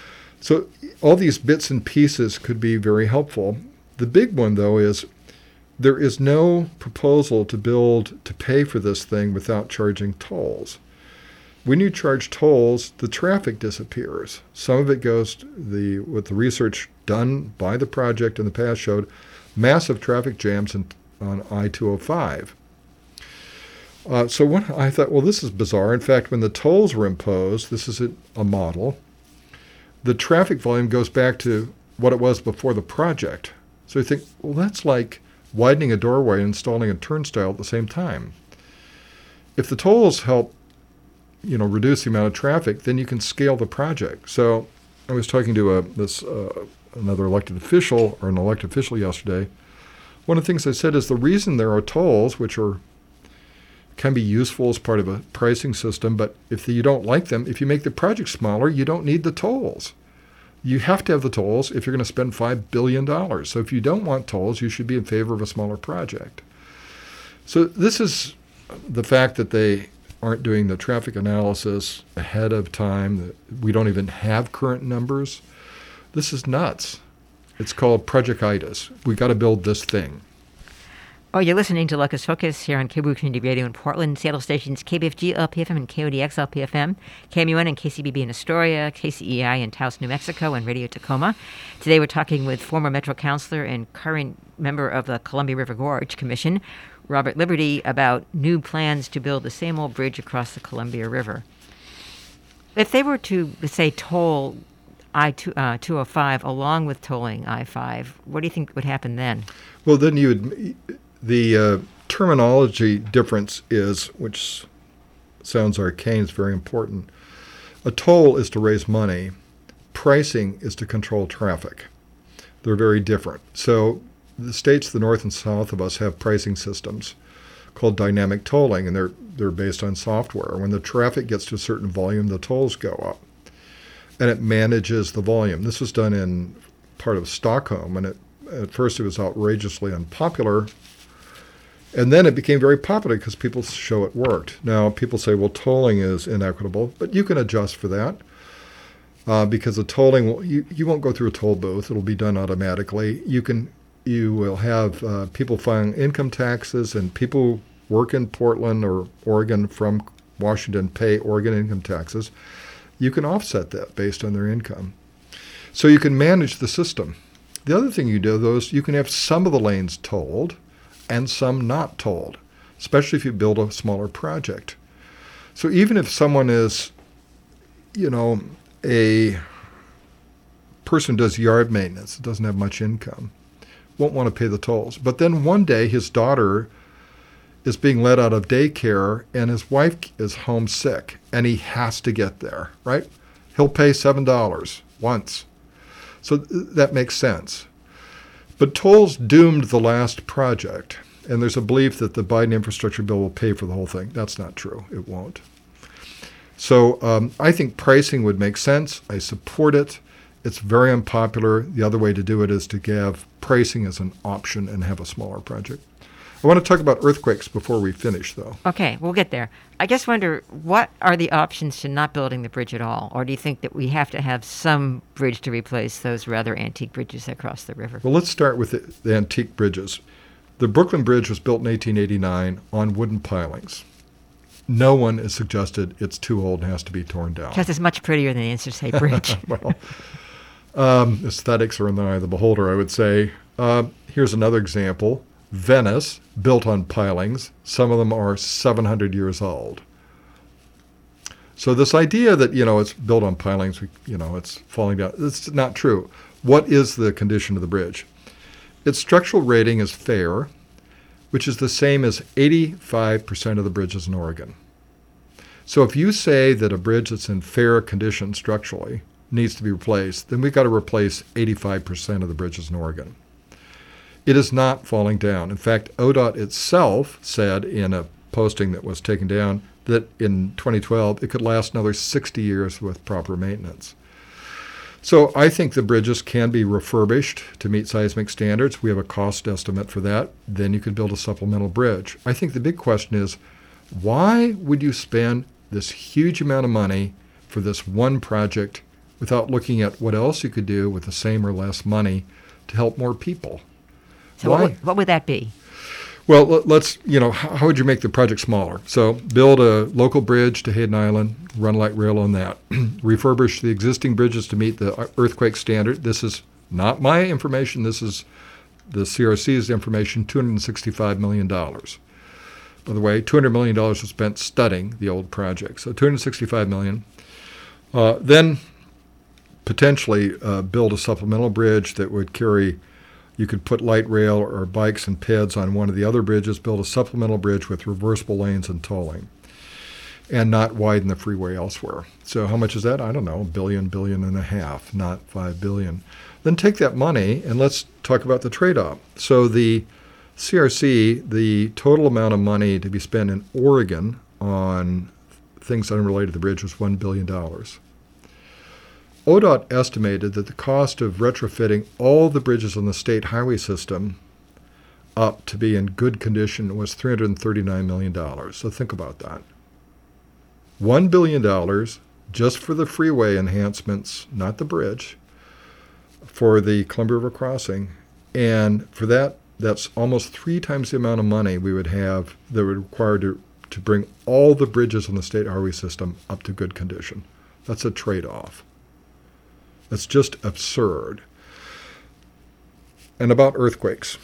So all these bits and pieces could be very helpful. The big one, though, is there is no proposal to pay for this thing without charging tolls. When you charge tolls, the traffic disappears. Some of it goes to what the research done by the project in the past showed massive traffic jams on I-205. So when I thought, well, this is bizarre. In fact, when the tolls were imposed, this is a model, the traffic volume goes back to what it was before the project. So you think, well, that's like widening a doorway and installing a turnstile at the same time. If the tolls help reduce the amount of traffic, then you can scale the project. So I was talking to another elected official yesterday. One of the things I said is the reason there are tolls, which can be useful as part of a pricing system, but if you don't like them, if you make the project smaller, you don't need the tolls. You have to have the tolls if you're going to spend $5 billion. So if you don't want tolls, you should be in favor of a smaller project. So this is the fact that they aren't doing the traffic analysis ahead of time. We don't even have current numbers. This is nuts. It's called projectitis. We got to build this thing. Oh, you're listening to Locus Focus here on KBOO Community Radio in Portland, Seattle stations KBFG LPFM and KODX LPFM, KMUN and KCBB in Astoria, KCEI in Taos, New Mexico, and Radio Tacoma. Today we're talking with former Metro Councilor and current member of the Columbia River Gorge Commission, Robert Liberty, about new plans to build the same old bridge across the Columbia River. If they were to, let's say, toll I-205 along with tolling I-5, what do you think would happen then? Well, then the terminology difference is, which sounds arcane, is very important. A toll is to raise money. Pricing is to control traffic. They're very different. So the states to the north and south of us have pricing systems called dynamic tolling, and they're based on software. When the traffic gets to a certain volume, the tolls go up, and it manages the volume. This was done in part of Stockholm, and at first it was outrageously unpopular, and then it became very popular because people show it worked. Now, people say, well, tolling is inequitable, but you can adjust for that because the tolling, you won't go through a toll booth. It'll be done automatically. You will have people filing income taxes, and people work in Portland or Oregon from Washington pay Oregon income taxes. You can offset that based on their income. So you can manage the system. The other thing you do, though, is you can have some of the lanes tolled and some not tolled, especially if you build a smaller project. So even if someone is, a person who does yard maintenance, doesn't have much income, won't want to pay the tolls. But then one day his daughter is being let out of daycare and his wife is homesick and he has to get there, right? He'll pay $7 once. So that makes sense. But tolls doomed the last project, and there's a belief that the Biden infrastructure bill will pay for the whole thing. That's not true. It won't. So I think pricing would make sense. I support it. It's very unpopular. The other way to do it is to have pricing as an option and have a smaller project. I want to talk about earthquakes before we finish, though. Okay, we'll get there. I just wonder, what are the options to not building the bridge at all? Or do you think that we have to have some bridge to replace those rather antique bridges that cross the river? Well, let's start with the antique bridges. The Brooklyn Bridge was built in 1889 on wooden pilings. No one has suggested it's too old and has to be torn down. Because it's much prettier than the Interstate Bridge. Well, aesthetics are in the eye of the beholder, I would say. Here's another example. Venice, built on pilings. Some of them are 700 years old. So this idea that, it's built on pilings, it's falling down, it's not true. What is the condition of the bridge? Its structural rating is fair, which is the same as 85% of the bridges in Oregon. So if you say that a bridge that's in fair condition structurally needs to be replaced, then we've got to replace 85% of the bridges in Oregon. It is not falling down. In fact, ODOT itself said in a posting that was taken down that in 2012 it could last another 60 years with proper maintenance. So I think the bridges can be refurbished to meet seismic standards. We have a cost estimate for that. Then you could build a supplemental bridge. I think the big question is, why would you spend this huge amount of money for this one project without looking at what else you could do with the same or less money to help more people? So what would that be? Well, let's, how would you make the project smaller? So build a local bridge to Hayden Island, run light rail on that. Refurbish the existing bridges to meet the earthquake standard. This is not my information. This is the CRC's information, $265 million. By the way, $200 million was spent studying the old project. So $265 million. Then potentially build a supplemental bridge that would carry. You could put light rail or bikes and peds on one of the other bridges, build a supplemental bridge with reversible lanes and tolling, and not widen the freeway elsewhere. So how much is that? I don't know, $1 billion and a half, not $5 billion. Then take that money and let's talk about the trade-off. So the CRC, the total amount of money to be spent in Oregon on things unrelated to the bridge was $1 billion. ODOT estimated that the cost of retrofitting all the bridges on the state highway system up to be in good condition was $339 million. So think about that. $1 billion just for the freeway enhancements, not the bridge, for the Columbia River crossing. And for that, that's almost 3 times the amount of money we would have that would require to bring all the bridges on the state highway system up to good condition. That's a trade-off. That's just absurd. And about earthquakes.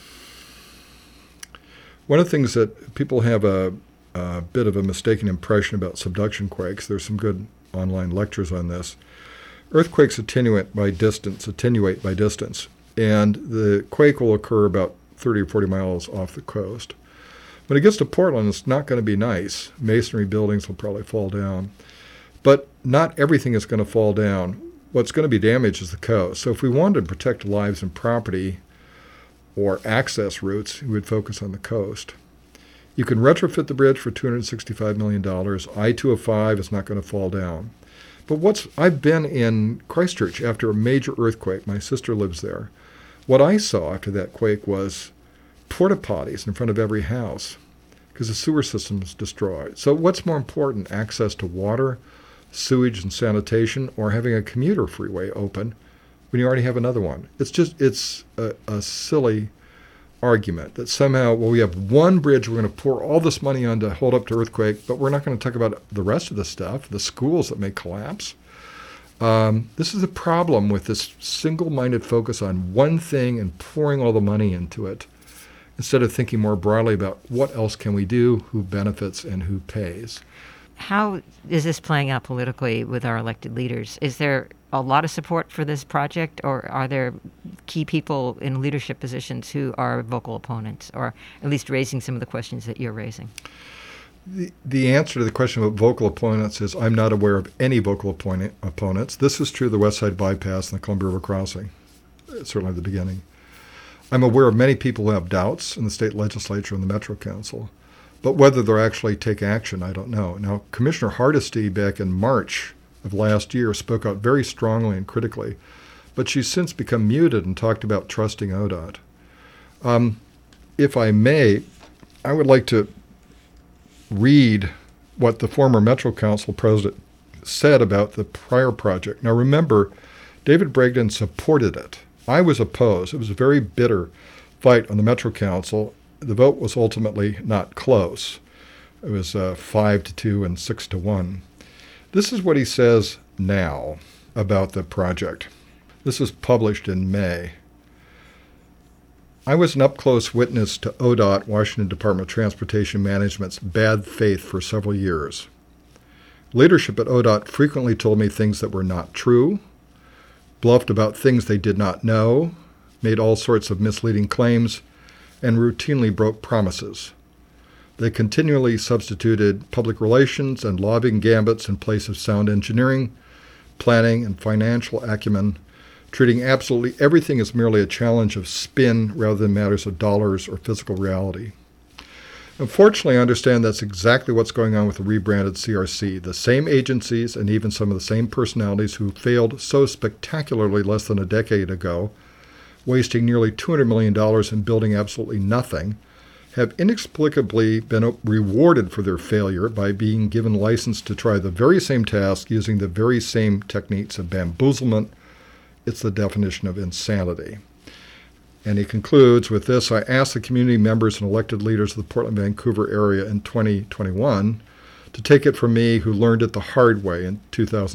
One of the things that people have a bit of a mistaken impression about subduction quakes, there's some good online lectures on this. Earthquakes attenuate by distance, and the quake will occur about 30 or 40 miles off the coast. When it gets to Portland, it's not going to be nice. Masonry buildings will probably fall down. But not everything is going to fall down. What's going to be damaged is the coast. So if we wanted to protect lives and property or access routes, we would focus on the coast. You can retrofit the bridge for $265 million. I-205 is not going to fall down. But I've been in Christchurch after a major earthquake. My sister lives there. What I saw after that quake was porta potties in front of every house because the sewer system was destroyed. So what's more important, access to water, sewage and sanitation, or having a commuter freeway open when you already have another one? It's a silly argument that somehow, we have one bridge we're going to pour all this money on to hold up to earthquake, but we're not going to talk about the rest of the stuff, the schools that may collapse. This is a problem with this single-minded focus on one thing and pouring all the money into it, instead of thinking more broadly about what else can we do, who benefits, and who pays. How is this playing out politically with our elected leaders? Is there a lot of support for this project, or are there key people in leadership positions who are vocal opponents, or at least raising some of the questions that you're raising? The answer to the question about vocal opponents is I'm not aware of any vocal opponents. This is true of the West Side Bypass and the Columbia River Crossing, certainly at the beginning. I'm aware of many people who have doubts in the state legislature and the Metro Council, but whether they'll actually take action, I don't know. Now, Commissioner Hardesty back in March of last year spoke out very strongly and critically, but she's since become muted and talked about trusting ODOT. If I may, I would like to read what the former Metro Council president said about the prior project. Now remember, David Bragdon supported it. I was opposed. It was a very bitter fight on the Metro Council. The vote was ultimately not close. It was 5-2 and 6-1. This is what he says now about the project. This was published in May. I was an up-close witness to ODOT, Washington Department of Transportation Management's bad faith for several years. Leadership at ODOT frequently told me things that were not true, bluffed about things they did not know, made all sorts of misleading claims, and routinely broke promises. They continually substituted public relations and lobbying gambits in place of sound engineering, planning, and financial acumen, treating absolutely everything as merely a challenge of spin rather than matters of dollars or physical reality. Unfortunately, I understand that's exactly what's going on with the rebranded CRC. The same agencies and even some of the same personalities who failed so spectacularly less than a decade ago, wasting nearly $200 million in building absolutely nothing, have inexplicably been rewarded for their failure by being given license to try the very same task using the very same techniques of bamboozlement. It's the definition of insanity. And he concludes with this: I asked the community members and elected leaders of the Portland-Vancouver area in 2021 to take it from me, who learned it the hard way in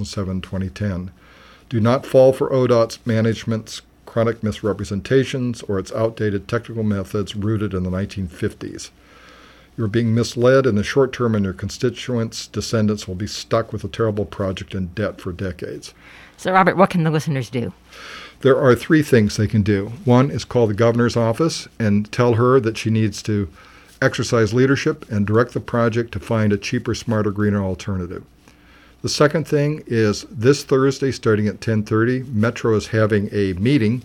2007-2010. Do not fall for ODOT's management's chronic misrepresentations or its outdated technical methods rooted in the 1950s. You're being misled in the short term, and your constituents' descendants will be stuck with a terrible project in debt for decades. So, Robert, what can the listeners do? There are three things they can do. One is call the governor's office and tell her that she needs to exercise leadership and direct the project to find a cheaper, smarter, greener alternative. The second thing is this Thursday, starting at 10:30, Metro is having a meeting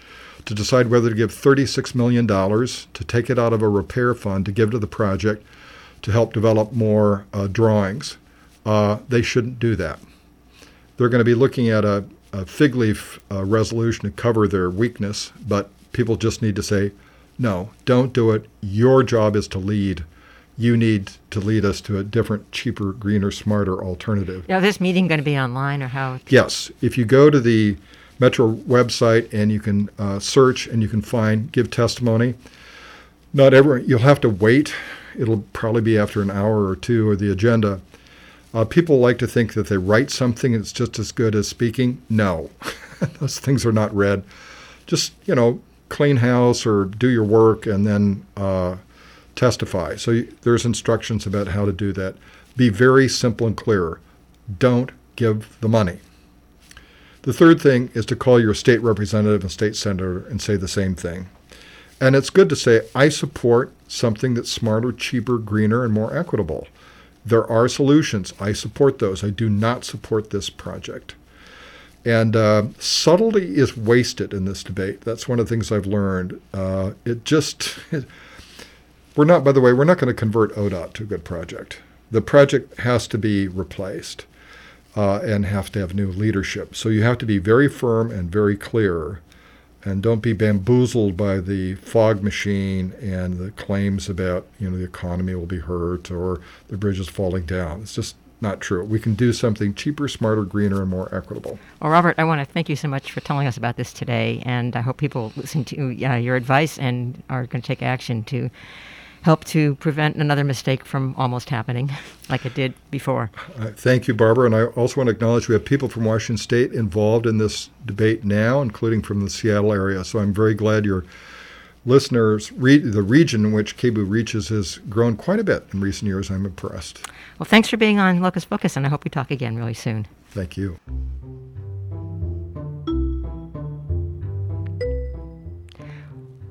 to decide whether to give $36 million to take it out of a repair fund to give to the project to help develop more drawings. They shouldn't do that. They're going to be looking at a fig leaf resolution to cover their weakness, but people just need to say, no, don't do it. Your job is to lead. You need to lead us to a different, cheaper, greener, smarter alternative. Now, is this meeting going to be online or how? Yes. If you go to the Metro website and you can search and you can give testimony, you'll have to wait. It'll probably be after an hour or two of the agenda. People like to think that they write something and it's just as good as speaking. No, those things are not read. Just, clean house or do your work and then testify. So there's instructions about how to do that. Be very simple and clear. Don't give the money. The third thing is to call your state representative and state senator and say the same thing. And it's good to say, I support something that's smarter, cheaper, greener, and more equitable. There are solutions. I support those. I do not support this project. And subtlety is wasted in this debate. That's one of the things I've learned. We're not going to convert ODOT to a good project. The project has to be replaced and have to have new leadership. So you have to be very firm and very clear, and don't be bamboozled by the fog machine and the claims about, the economy will be hurt or the bridge is falling down. It's just not true. We can do something cheaper, smarter, greener, and more equitable. Well, Robert, I want to thank you so much for telling us about this today, and I hope people listen to your advice and are going to take action to help to prevent another mistake from almost happening like it did before. Thank you, Barbara. And I also want to acknowledge we have people from Washington State involved in this debate now, including from the Seattle area. So I'm very glad your listeners, the region in which KBOO reaches has grown quite a bit in recent years. I'm impressed. Well, thanks for being on Locus Focus, and I hope we talk again really soon. Thank you.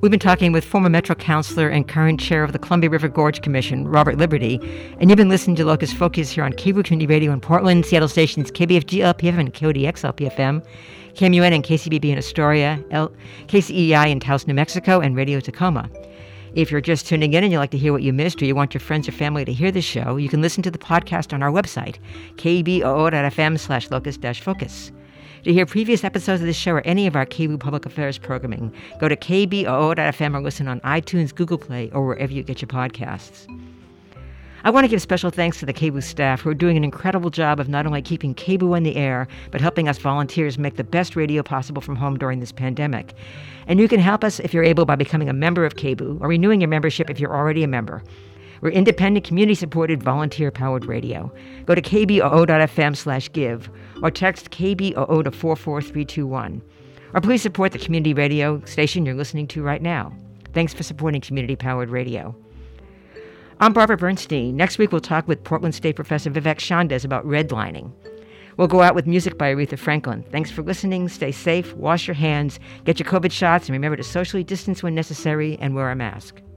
We've been talking with former Metro Councilor and current chair of the Columbia River Gorge Commission, Robert Liberty, and you've been listening to Locust Focus here on KBOO Community Radio in Portland, Seattle stations KBFG LPFM and KODX LPFM, KMUN and KCBB in Astoria, KCEI in Taos, New Mexico, and Radio Tacoma. If you're just tuning in and you'd like to hear what you missed or you want your friends or family to hear this show, you can listen to the podcast on our website, kboo.fm/locust-focus. To hear previous episodes of this show or any of our KBOO Public Affairs programming, go to kboo.fm or listen on iTunes, Google Play, or wherever you get your podcasts. I want to give special thanks to the KBOO staff who are doing an incredible job of not only keeping KBOO on the air, but helping us volunteers make the best radio possible from home during this pandemic. And you can help us if you're able by becoming a member of KBOO or renewing your membership if you're already a member. We're independent, community-supported, volunteer-powered radio. Go to kboo.fm/give or text KBOO to 44321. Or please support the community radio station you're listening to right now. Thanks for supporting community-powered radio. I'm Barbara Bernstein. Next week, we'll talk with Portland State Professor Vivek Shandes about redlining. We'll go out with music by Aretha Franklin. Thanks for listening. Stay safe, wash your hands, get your COVID shots, and remember to socially distance when necessary and wear a mask.